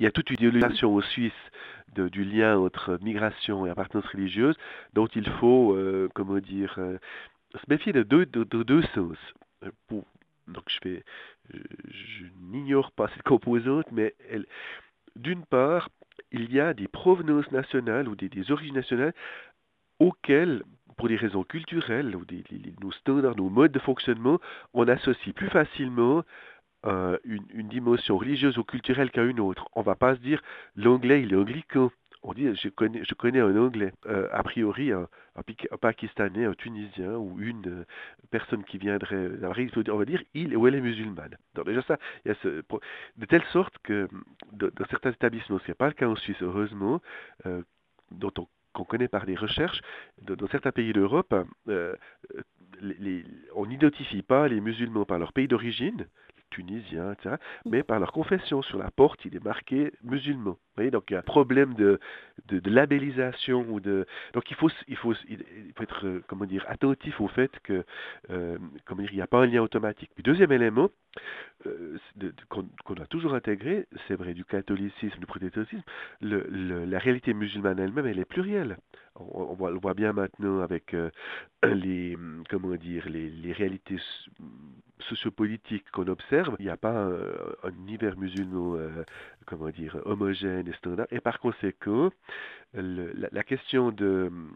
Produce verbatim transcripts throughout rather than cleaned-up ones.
il y a toute une idéalisation aux Suisses de- du lien entre migration et appartenance religieuse, dont il faut, euh, comment dire, euh, se méfier de deux, de, de deux sens. Euh, pour- donc je fais, je, je n'ignore pas cette composante, mais elle, d'une part, il y a des provenances nationales ou des, des origines nationales auxquelles, pour des raisons culturelles ou des, les- nos standards, nos modes de fonctionnement, on associe plus facilement euh, une, une dimension religieuse ou culturelle qu'à une autre. On va pas se dire l'anglais il est anglican. On dit je connais, je connais un anglais. Euh, a priori, un, un Paki- un Pakistanais, un Tunisien ou une euh, personne qui viendrait d'Afrique, on va dire il ou elle est musulmane. Donc déjà ça, il y a ce, pro- de telle sorte que de- dans certains établissements, ce n'est pas le cas en Suisse, heureusement, euh, dont on qu'on connaît par des recherches, dans, dans certains pays d'Europe, euh, les- les- on n'identifie pas les musulmans par leur pays d'origine, tunisiens, et cetera, mais par leur confession. Sur la porte, il est marqué musulman. Vous voyez, donc il y a un problème de, de, de labellisation ou de. Donc il faut, s- il faut, s- il il faut être, euh, comment dire, attentif au fait que, euh, comment dire, il n'y a pas un lien automatique. Puis deuxième élément, euh, de- de- qu'on qu'on a toujours intégré, c'est vrai du catholicisme, du protestantisme, le- le- la réalité musulmane elle-même, elle est plurielle. On, on voit, on le voit bien maintenant avec euh, les, hum, comment dire, les, les réalités s- sociopolitiques qu'on observe. Il n'y a pas un, un univers musulman, euh, comment dire, homogène et standard. Et par conséquent, le- la, la question de hum,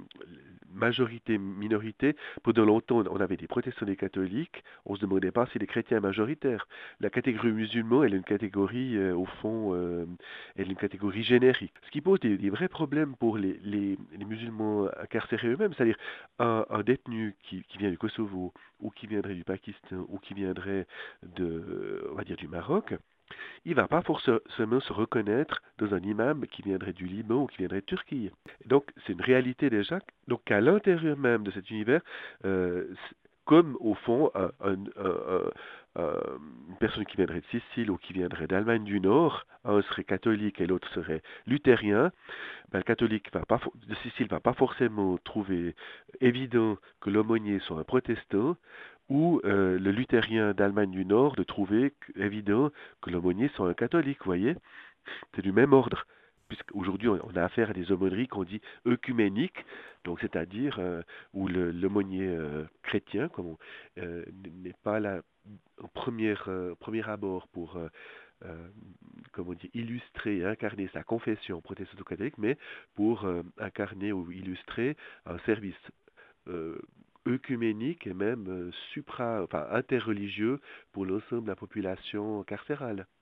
majorité-minorité, pendant longtemps, on avait des protestants et des catholiques, on se demandait pas si les chrétiens majoritaires. La catégorie musulman, elle est une catégorie, euh, au fond, euh, elle est une catégorie générique. Ce qui pose des, des vrais problèmes pour les, les, les musulmans incarcérés eux-mêmes, c'est-à-dire un, un détenu qui, qui vient du Kosovo, ou qui viendrait du Pakistan, ou qui viendrait de, on va dire, du Maroc, il ne va pas forcément se reconnaître dans un imam qui viendrait du Liban ou qui viendrait de Turquie. Donc, c'est une réalité déjà. Donc, qu'à l'intérieur même de cet univers, euh, c- comme au fond, un- un- un- un- une personne qui viendrait de Sicile ou qui viendrait d'Allemagne du Nord, un serait catholique et l'autre serait luthérien, ben, le catholique va pas, for- de Sicile va pas forcément trouver évident que l'aumônier soit un protestant, ou euh, le luthérien d'Allemagne du Nord de trouver que- évident que l'aumônier soit un catholique, vous voyez? C'est du même ordre. Puisqu'aujourd'hui, on on a affaire à des aumôneries qu'on dit œcuméniques, donc c'est-à-dire euh, où le- l'aumônier euh, chrétien, comme on- euh, n'est pas là au premier, euh, premier abord pour euh, euh, comment dire, illustrer et incarner sa confession protestante-catholique, mais pour euh, incarner ou illustrer un service euh, œcuménique et même euh, supra, enfin interreligieux pour l'ensemble de la population carcérale.